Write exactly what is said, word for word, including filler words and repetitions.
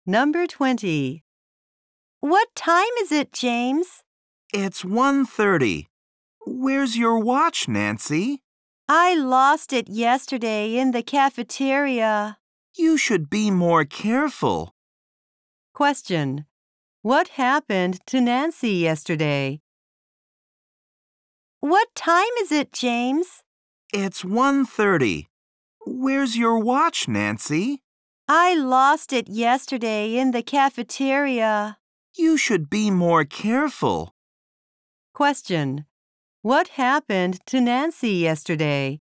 Number twenty. What time is it, James? It's one thirty. Where's your watch, Nancy? I lost it yesterday in the cafeteria. You should be more careful. Question. What happened to Nancy yesterday? What time is it, James? It's one thirty. Where's your watch, Nancy? I lost it yesterday in the cafeteria. You should be more careful. Question. What happened to Nancy yesterday?